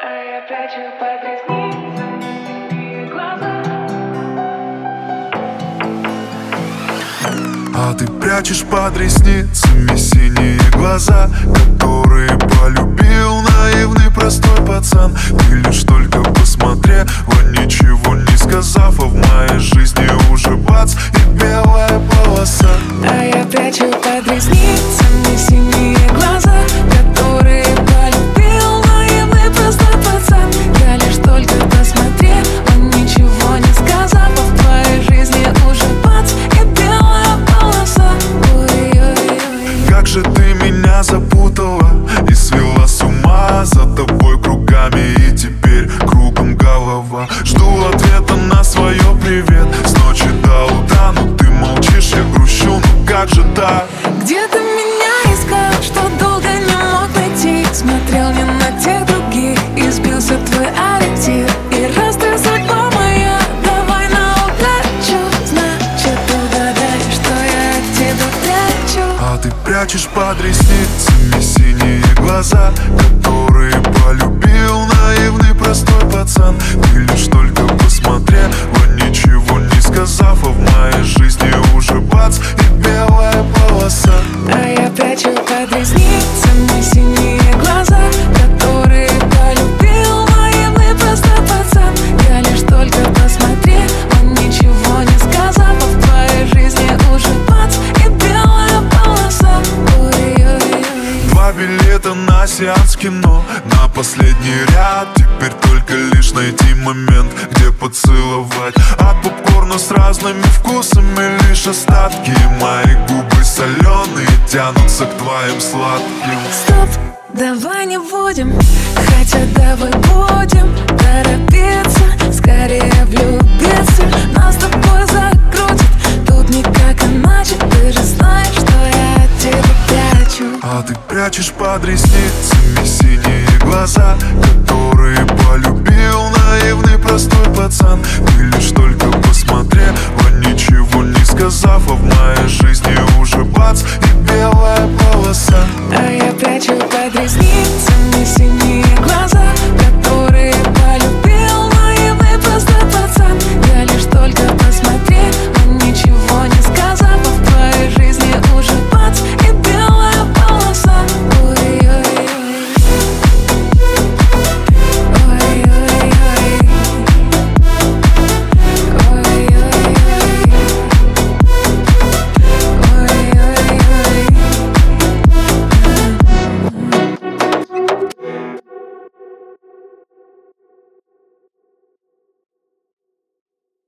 я прячу под ресницами глаза. А ты прячешь под ресницами синие глаза, которые полюбил наивный простой пацан. Ты лишь только посмотрела, ничего не сказав, а в моей жизни уже бац и белая полоса. А я прячу под ресницами синие глаза, которые полюбил наивный простой пацан. Я лишь только посмотрела, ничего не сказав, а в твоей жизни уже бац и белая полоса. Ой-ой-ой. Как же ты меня запутала и свела с ума, за тобой кругами и теперь кругом голова. Жду ответа на свое привет с ночи до утра, но ты молчишь, я грущу, ну как же так? Где ты меня искал, что долго не мог найти? Смотрел не на тех других, и сбился твой ориентир. И раз ты судьба моя, давай на удачу. Значит, угадай, что я от тебя прячу. А ты прячешь под ресницами синие глаза, которые полюбил наивный простой пацан. Ты лишь только посмотрела, ничего не сказав, а в моей жизни уже бац и белая полоса. А я прячу под ресницами синие глаза, которые полюбил наивный простой пацан. Я лишь только посмотрела, ничего не сказав, а в твоей жизни уже бац и белая полоса. Ой-ой-ой. Два билета на сеанс кино, на последний ряд. Теперь только лишь найти момент, где поцеловать. От попкорна с разными вкусами лишь остатки. Мои губы соленые тянутся к твоим сладким. Стоп, давай не будем, хотя давай будем торопиться, скорее влюбиться. Нас с тобой закрутит, тут никак иначе. Ты же знаешь, что я от тебя прячу. А ты прячешь под ресницами синие глаза,